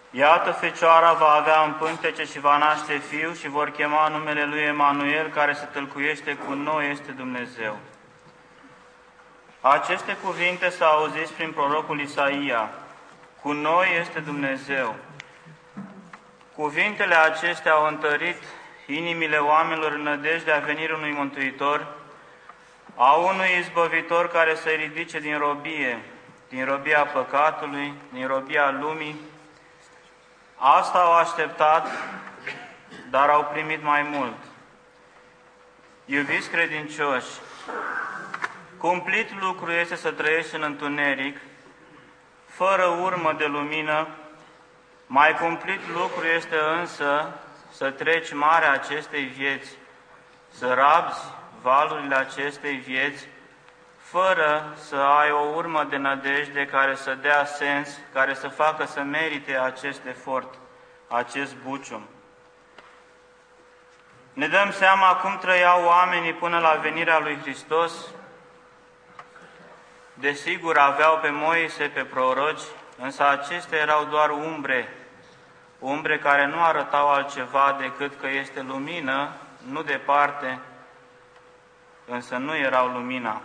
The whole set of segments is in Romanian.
Iată, Fecioara va avea în pântece și va naște fiu și vor chema numele lui Emanuel, care se tâlcuiește cu noi, este Dumnezeu. Aceste cuvinte s-au auzit prin prorocul Isaia. Cu noi este Dumnezeu. Cuvintele acestea au întărit inimile oamenilor în nădejdea venirii unui Mântuitor, a unui izbăvitor care să-i ridice din robia păcatului, din robia lumii. Asta au așteptat, dar au primit mai mult. Iubiți credincioși, cumplit lucru este să trăiești în întuneric, fără urmă de lumină, mai cumplit lucru este însă să treci marea acestei vieți, să rabzi valurile acestei vieți, fără să ai o urmă de nădejde care să dea sens, care să facă să merite acest efort, acest bucium. Ne dăm seama cum trăiau oamenii până la venirea lui Hristos. Desigur, aveau pe Moise, pe proroci, însă acestea erau doar umbre care nu arătau altceva decât că este lumină, nu departe, însă nu erau lumina.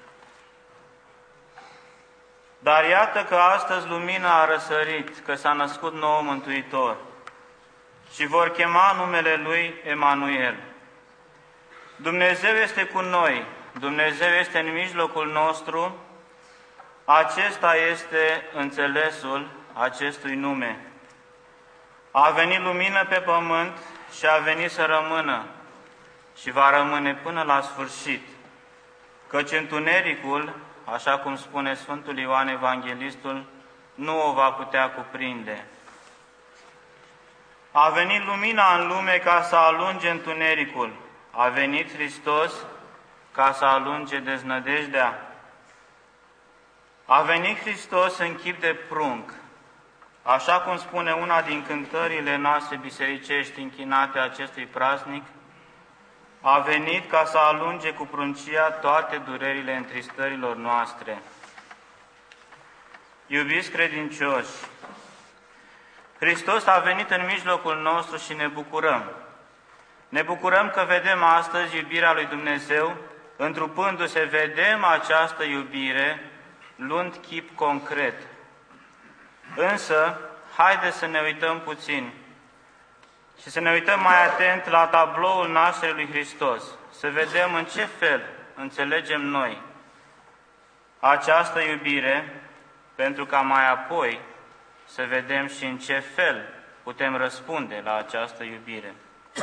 Dar iată că astăzi lumina a răsărit, că s-a născut nou Mântuitor și vor chema numele Lui Emanuel. Dumnezeu este cu noi, Dumnezeu este în mijlocul nostru, acesta este înțelesul acestui nume. A venit lumină pe pământ și a venit să rămână și va rămâne până la sfârșit, căci întunericul, așa cum spune Sfântul Ioan Evanghelistul, nu o va putea cuprinde. A venit lumina în lume ca să alunge întunericul. A venit Hristos ca să alunge deznădejdea. A venit Hristos în chip de prunc, așa cum spune una din cântările noastre bisericești închinate acestui praznic, a venit ca să alunge cu pruncia toate durerile întristărilor noastre. Iubiți credincioși, Hristos a venit în mijlocul nostru și ne bucurăm. Ne bucurăm că vedem astăzi iubirea lui Dumnezeu, întrupându-se, vedem această iubire, luând chip concret. Însă, haideți să ne uităm puțin și să ne uităm mai atent la tabloul nașterii lui Hristos, să vedem în ce fel înțelegem noi această iubire, pentru ca mai apoi să vedem și în ce fel putem răspunde la această iubire.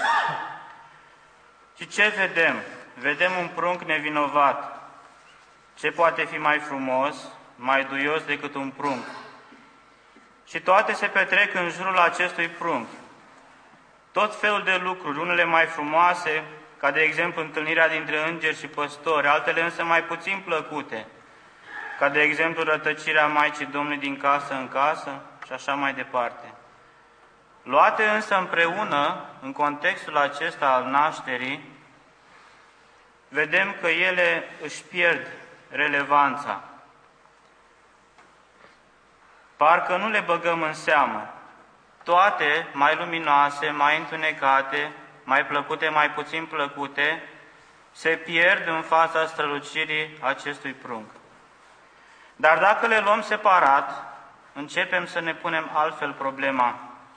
Și ce vedem? Vedem un prunc nevinovat. Ce poate fi mai frumos, mai duios decât un prunc? Și toate se petrec în jurul acestui prunc. Tot felul de lucruri, unele mai frumoase, ca de exemplu întâlnirea dintre îngeri și păstori, altele însă mai puțin plăcute, ca de exemplu rătăcirea Maicii Domnului din casă în casă și așa mai departe. Luate însă împreună, în contextul acesta al nașterii, vedem că ele își pierd relevanța. Parcă nu le băgăm în seamă. Toate, mai luminoase, mai întunecate, mai plăcute, mai puțin plăcute, se pierd în fața strălucirii acestui prunc. Dar dacă le luăm separat, începem să ne punem altfel problema.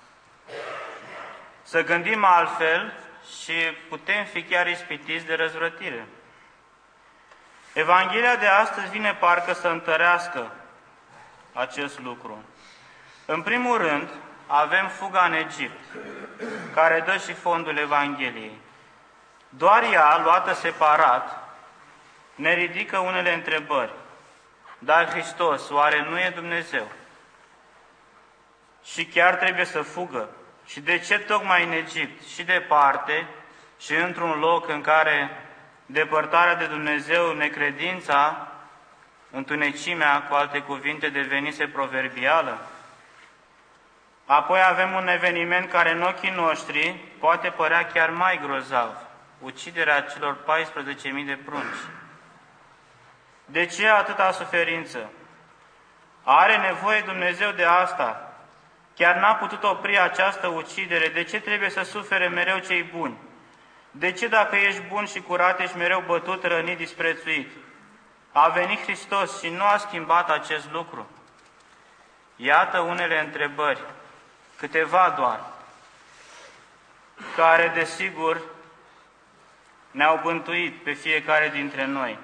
Să gândim altfel și putem fi chiar ispitiți de răzvrătire. Evanghelia de astăzi vine parcă să întărească acest lucru. În primul rând, avem fuga în Egipt, care dă și fondul Evangheliei. Doar ea, luată separat, ne ridică unele întrebări. Dar Hristos, oare nu e Dumnezeu? Și chiar trebuie să fugă? Și de ce tocmai în Egipt? Și departe, și într-un loc în care depărtarea de Dumnezeu, necredința, întunecimea, cu alte cuvinte, devenise proverbială? Apoi avem un eveniment care în ochii noștri poate părea chiar mai grozav, uciderea celor 14.000 de prunci. De ce atâta suferință? Are nevoie Dumnezeu de asta? chiar n-a putut opri această ucidere, de ce trebuie să sufere mereu cei buni? De ce dacă ești bun și curat, ești mereu bătut, rănit, disprețuit? A venit Hristos și nu a schimbat acest lucru. Iată unele întrebări, câteva doar, care, desigur, ne-au bântuit pe fiecare dintre noi.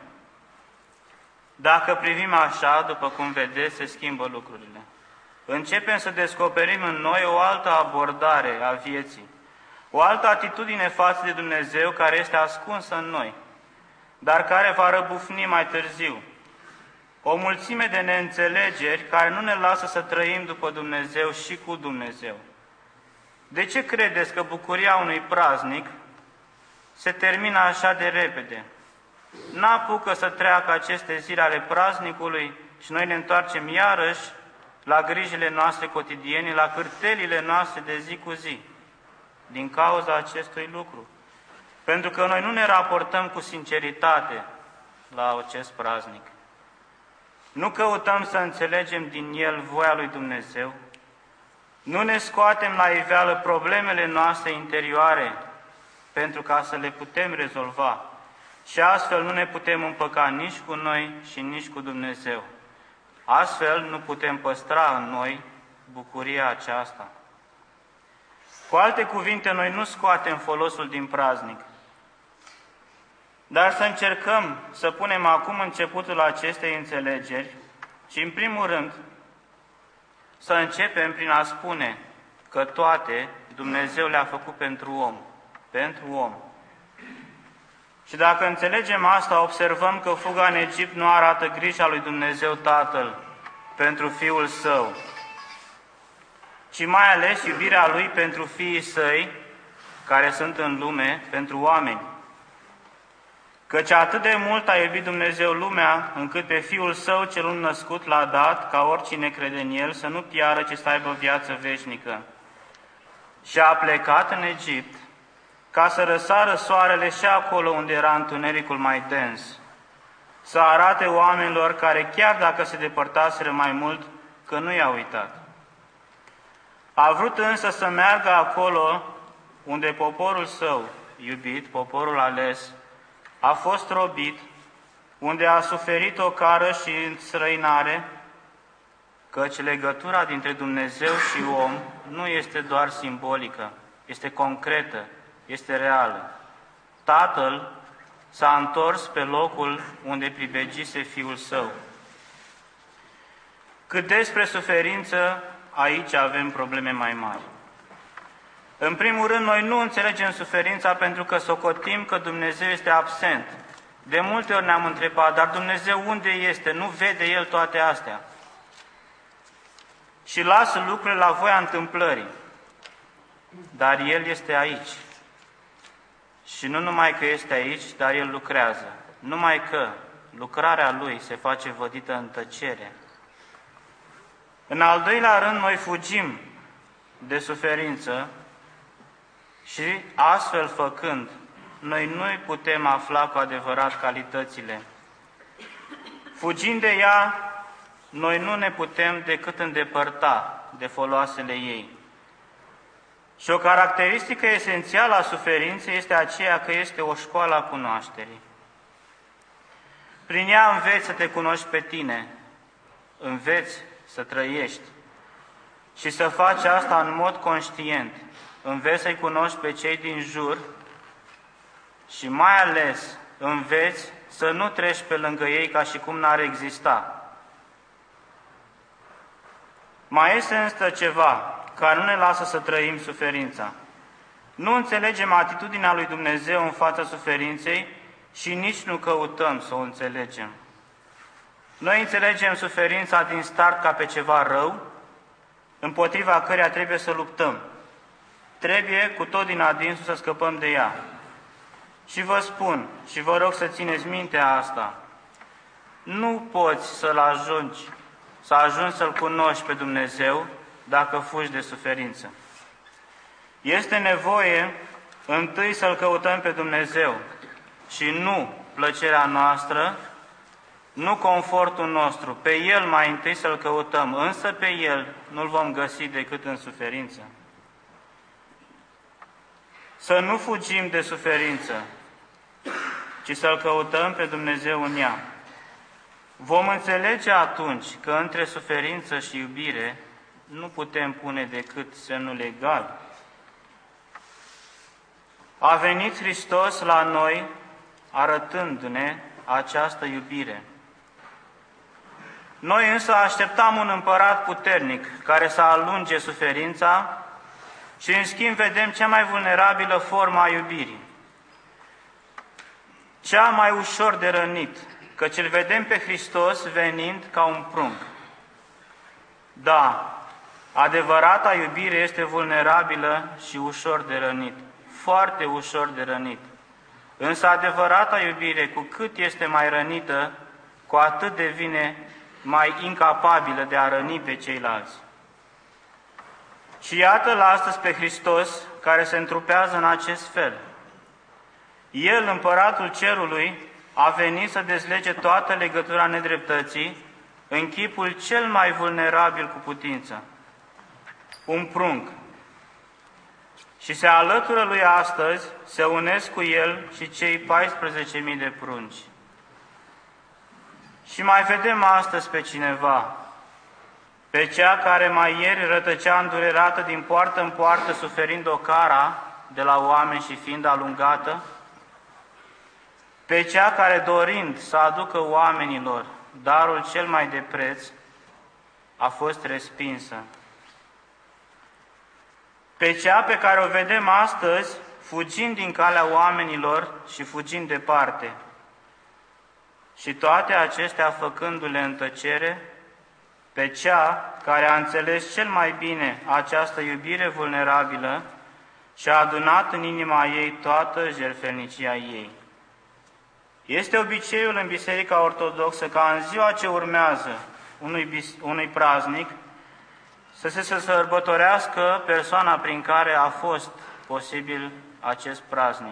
Dacă privim așa, după cum vedeți, se schimbă lucrurile. Începem să descoperim în noi o altă abordare a vieții, o altă atitudine față de Dumnezeu care este ascunsă în noi, dar care va răbufni mai târziu. O mulțime de neînțelegeri care nu ne lasă să trăim după Dumnezeu și cu Dumnezeu. De ce credeți că bucuria unui praznic se termină așa de repede? N-apucă să treacă aceste zile ale praznicului și noi ne întoarcem iarăși la grijile noastre cotidiene, la cârtelile noastre de zi cu zi, din cauza acestui lucru. Pentru că noi nu ne raportăm cu sinceritate la acest praznic. Nu căutăm să înțelegem din el voia lui Dumnezeu, nu ne scoatem la iveală problemele noastre interioare pentru ca să le putem rezolva și astfel nu ne putem împăca nici cu noi și nici cu Dumnezeu. Astfel nu putem păstra în noi bucuria aceasta. Cu alte cuvinte, noi nu scoatem folosul din praznic, dar să încercăm să punem acum începutul acestei înțelegeri și, în primul rând, să începem prin a spune că toate Dumnezeu le-a făcut pentru om, pentru om. Și dacă înțelegem asta, observăm că fuga în Egipt nu arată grija lui Dumnezeu Tatăl pentru Fiul Său, ci mai ales iubirea Lui pentru fiii Săi, care sunt în lume, pentru oameni. Căci atât de mult a iubit Dumnezeu lumea, încât pe Fiul Său cel un-născut l-a dat, ca oricine crede în El, să nu piară, ci să aibă viață veșnică. Și a plecat în Egipt, ca să răsară soarele și acolo unde era întunericul mai dens, să arate oamenilor care, chiar dacă se depărtaseră mai mult, că nu i-a uitat. A vrut însă să meargă acolo unde poporul Său iubit, poporul ales, a fost robit, unde a suferit o cară și înstrăinare, căci legătura dintre Dumnezeu și om nu este doar simbolică, este concretă, este reală. Tatăl s-a întors pe locul unde pribegise Fiul Său. Cât despre suferință, aici avem probleme mai mari. În primul rând, noi nu înțelegem suferința pentru că socotim că Dumnezeu este absent. De multe ori ne-am întrebat, dar Dumnezeu unde este? Nu vede El toate astea? Și lasă lucrurile la voia întâmplării. Dar El este aici. Și nu numai că este aici, dar El lucrează. Numai că lucrarea Lui se face vădită în tăcere. În al doilea rând, noi fugim de suferință și astfel făcând, noi nu putem afla cu adevărat calitățile. Fugind de ea, noi nu ne putem decât îndepărta de foloasele ei. Și o caracteristică esențială a suferinței este aceea că este o școală a cunoașterii. Prin ea înveți să te cunoști pe tine, înveți să trăiești și să faci asta în mod conștient. Înveți să-i cunoști pe cei din jur și mai ales înveți să nu treci pe lângă ei ca și cum n-ar exista. Mai este însă ceva care nu ne lasă să trăim suferința. Nu înțelegem atitudinea lui Dumnezeu în fața suferinței și nici nu căutăm să o înțelegem. Noi înțelegem suferința din start ca pe ceva rău, împotriva căreia trebuie să luptăm. Trebuie cu tot din adinsul să scăpăm de ea. Și vă spun, și vă rog să țineți mintea asta, nu poți să ajungi să-L cunoști pe Dumnezeu dacă fugi de suferință. Este nevoie întâi să-L căutăm pe Dumnezeu și nu plăcerea noastră, nu confortul nostru, pe El mai întâi să-L căutăm, însă pe El nu-L vom găsi decât în suferință. Să nu fugim de suferință, ci să-L căutăm pe Dumnezeu în ea. Vom înțelege atunci că între suferință și iubire nu putem pune decât semnul egal. A venit Hristos la noi arătându-ne această iubire. Noi însă așteptam un împărat puternic care să alunge suferința și în schimb vedem cea mai vulnerabilă formă a iubirii. Cea mai ușor de rănit, căci îl vedem pe Hristos venind ca un prunc. Da, adevărata iubire este vulnerabilă și ușor de rănit, foarte ușor de rănit. Însă adevărata iubire, cu cât este mai rănită, cu atât devine mai incapabilă de a răni pe ceilalți. Și iată-L astăzi pe Hristos, care se întrupează în acest fel. El, Împăratul Cerului, a venit să dezlege toată legătura nedreptății în chipul cel mai vulnerabil cu putință, un prunc. Și se alătură lui astăzi, se unesc cu el și cei 14.000 de prunci. Și mai vedem astăzi pe cineva, pe cea care mai ieri rătăcea îndurerată din poartă în poartă, suferind o cara de la oameni și fiind alungată, pe cea care, dorind să aducă oamenilor darul cel mai de preț, a fost respinsă. Pe cea pe care o vedem astăzi, fugind din calea oamenilor și fugind departe. Și toate acestea făcându-le în tăcere, pe cea care a înțeles cel mai bine această iubire vulnerabilă și a adunat în inima ei toată jertfelnicia ei. Este obiceiul în Biserica Ortodoxă ca în ziua ce urmează unui praznic să se sărbătorească persoana prin care a fost posibil acest praznic.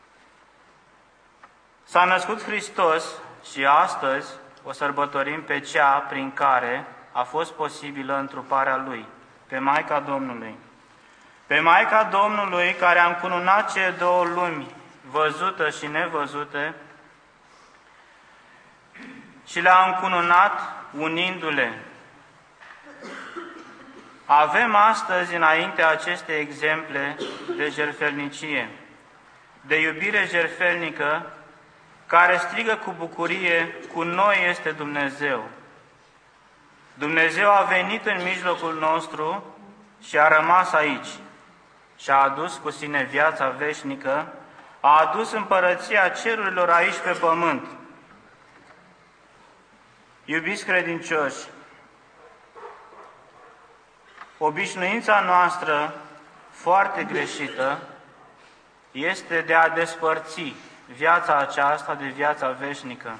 S-a născut Hristos și astăzi o sărbătorim pe cea prin care a fost posibilă întruparea Lui, pe Maica Domnului. Pe Maica Domnului care a încununat cele două lumi, văzută și nevăzute, și le-a încununat unindu-le. Avem astăzi înainte aceste exemple de jertfelnicie, de iubire jertfelnică, care strigă cu bucurie, cu noi este Dumnezeu. Dumnezeu a venit în mijlocul nostru și a rămas aici și a adus cu sine viața veșnică, a adus împărăția cerurilor aici pe pământ. Iubiți credincioși, obișnuința noastră foarte greșită este de a despărți viața aceasta de viața veșnică.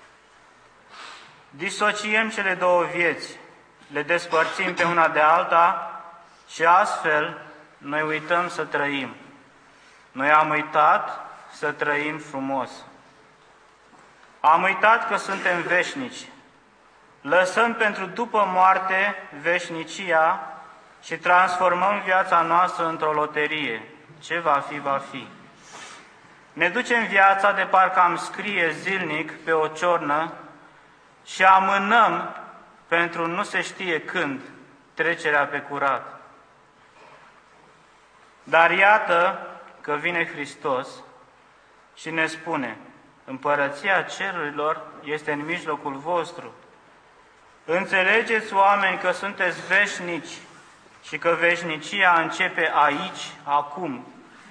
Disociem cele două vieți, le despărțim pe una de alta și astfel noi uităm să trăim. Noi am uitat să trăim frumos. Am uitat că suntem veșnici. Lăsăm pentru după moarte veșnicia și transformăm viața noastră într-o loterie. Ce va fi, va fi. Ne ducem viața de parcă am scrie zilnic pe o ciornă și amânăm pentru nu se știe când trecerea pe curat. Dar iată că vine Hristos și ne spune: Împărăția cerurilor este în mijlocul vostru. Înțelegeți, oameni, că sunteți veșnici și că veșnicia începe aici, acum.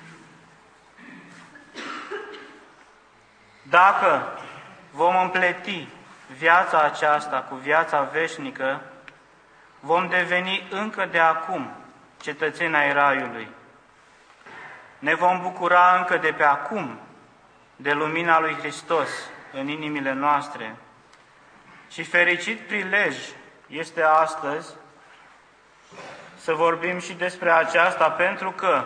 Dacă vom împleti viața aceasta cu viața veșnică, vom deveni încă de acum cetățeni ai Raiului. Ne vom bucura încă de pe acum de lumina lui Hristos în inimile noastre. Și fericit prilej este astăzi să vorbim și despre aceasta, pentru că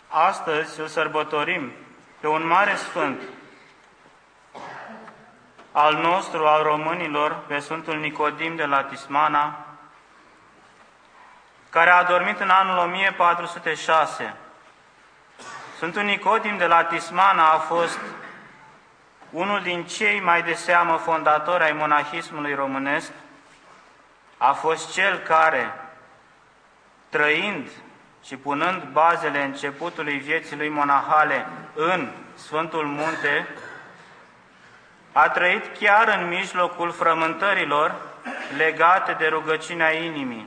astăzi îl sărbătorim pe un mare sfânt, al nostru, al românilor, pe Sfântul Nicodim de la Tismana, care a adormit în anul 1406. Sfântul Nicodim de la Tismana a fost unul din cei mai de seamă fondatori ai monahismului românesc, a fost cel care, trăind și punând bazele începutului vieții lui monahale în Sfântul Munte, a trăit chiar în mijlocul frământărilor legate de rugăciunea inimii.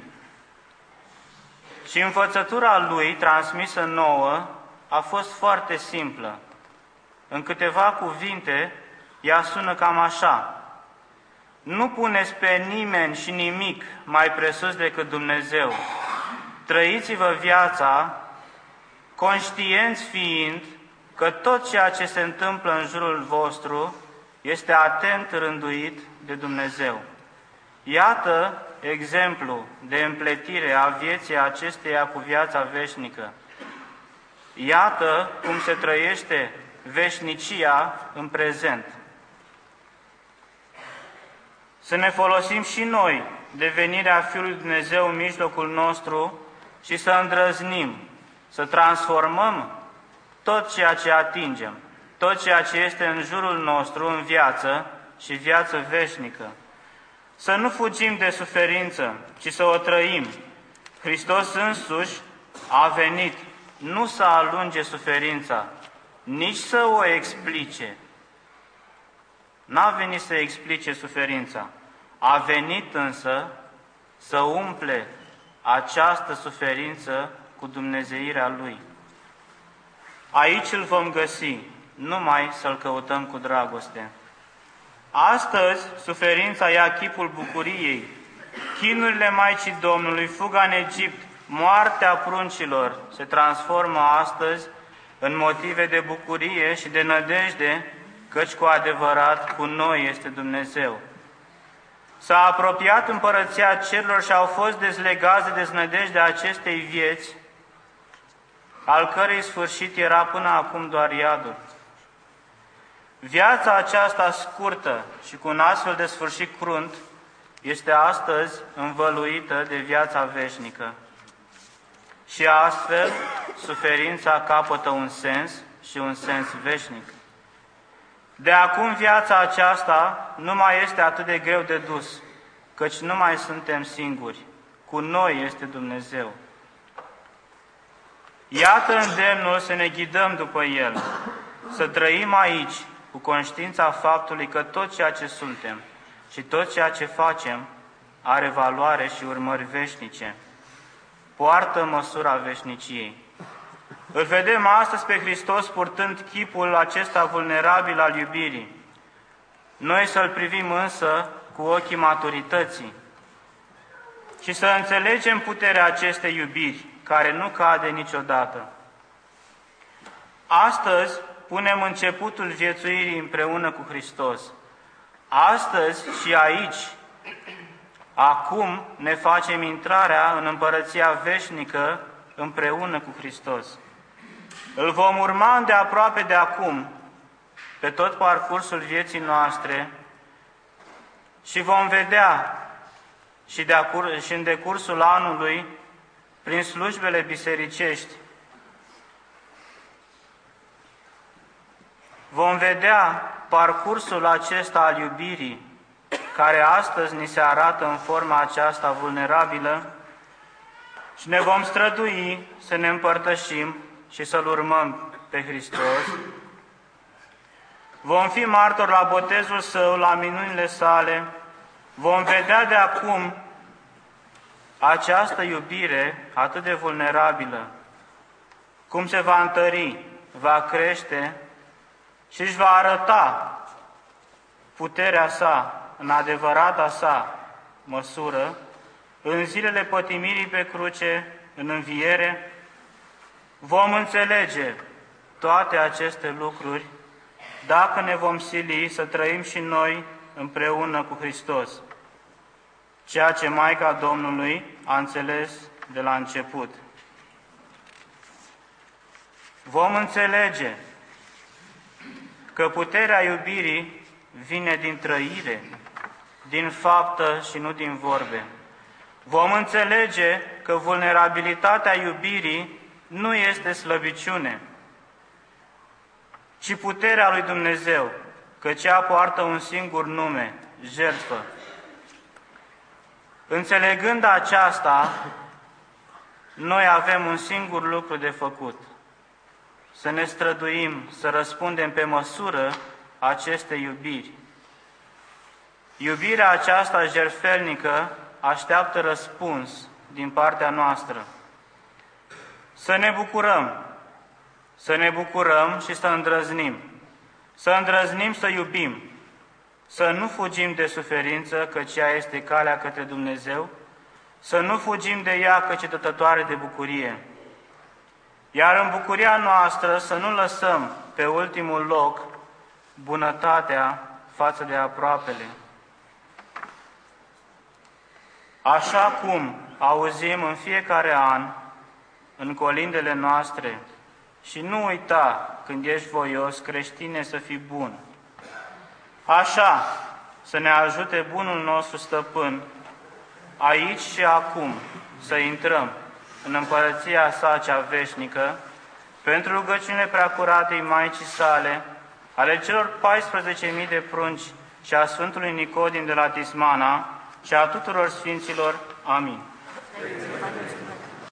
Și învățătura lui, transmisă nouă, a fost foarte simplă. În câteva cuvinte, ea sună cam așa: nu puneți pe nimeni și nimic mai presus decât Dumnezeu. Trăiți-vă viața, conștienți fiind că tot ceea ce se întâmplă în jurul vostru este atent rânduit de Dumnezeu. Iată exemplu de împletire a vieții acesteia cu viața veșnică. Iată cum se trăiește veșnicia în prezent. Să ne folosim și noi de venirea Fiului Dumnezeu în mijlocul nostru și să îndrăznim, să transformăm tot ceea ce atingem, tot ceea ce este în jurul nostru în viață și viață veșnică. Să nu fugim de suferință, ci să o trăim. Hristos însuși a venit nu să alunge suferința, nici să o explice. N-a venit să explice suferința, a venit însă să umple această suferință cu dumnezeirea Lui. Aici îl vom găsi, numai să-L căutăm cu dragoste. Astăzi, suferința ia chipul bucuriei, chinurile Maicii Domnului, fuga în Egipt, moartea pruncilor se transformă astăzi în motive de bucurie și de nădejde, căci cu adevărat cu noi este Dumnezeu. S-a apropiat împărăția cerurilor și au fost dezlegați de deznădejdea acestei vieți, al cărei sfârșit era până acum doar iadul. Viața aceasta scurtă și cu un astfel de sfârșit crunt este astăzi învăluită de viața veșnică. Și astfel, suferința capătă un sens și un sens veșnic. De acum viața aceasta nu mai este atât de greu de dus, căci nu mai suntem singuri, cu noi este Dumnezeu. Iată îndemnul să ne ghidăm după El, să trăim aici cu conștiința faptului că tot ceea ce suntem și tot ceea ce facem are valoare și urmări veșnice, poartă măsura veșniciei. Îl vedem astăzi pe Hristos purtând chipul acesta vulnerabil al iubirii. Noi să-L privim însă cu ochii maturității și să înțelegem puterea acestei iubiri, care nu cade niciodată. Astăzi punem începutul viețuirii împreună cu Hristos. Astăzi și aici, acum, ne facem intrarea în împărăția veșnică împreună cu Hristos. Îl vom urma îndeaproape de acum, pe tot parcursul vieții noastre, și vom vedea și în decursul anului, prin slujbele bisericești, vom vedea parcursul acesta al iubirii, care astăzi ni se arată în forma aceasta vulnerabilă, și ne vom strădui să ne împărtășim și să-L urmăm pe Hristos. Vom fi martori la botezul Său, la minunile Sale, vom vedea de acum această iubire atât de vulnerabilă, cum se va întări, va crește și își va arăta puterea sa în adevărata sa măsură, în zilele pătimirii pe cruce, în înviere. Vom înțelege toate aceste lucruri dacă ne vom sili să trăim și noi împreună cu Hristos, ceea ce Maica Domnului a înțeles de la început. Vom înțelege că puterea iubirii vine din trăire, din faptă și nu din vorbe. Vom înțelege că vulnerabilitatea iubirii nu este slăbiciune, ci puterea lui Dumnezeu, căci ea poartă un singur nume, jertfă. Înțelegând aceasta, noi avem un singur lucru de făcut: să ne străduim, să răspundem pe măsură acestei iubiri. Iubirea aceasta jertfelnică așteaptă răspuns din partea noastră. Să ne bucurăm și să îndrăznim. Să îndrăznim să iubim, să nu fugim de suferință, căci ea este calea către Dumnezeu, să nu fugim de ea, căci e dătătoare de bucurie. Iar în bucuria noastră să nu lăsăm pe ultimul loc bunătatea față de aproapele. Așa cum auzim în fiecare an, în colindele noastre, și nu uita, când ești voios, creștine, să fii bun. Așa să ne ajute bunul nostru stăpân, aici și acum, să intrăm în împărăția sa cea veșnică, pentru rugăciunile preacuratei Maicii sale, ale celor 14.000 de prunci și a Sfântului Nicodim de la Tismana și a tuturor Sfinților. Amin.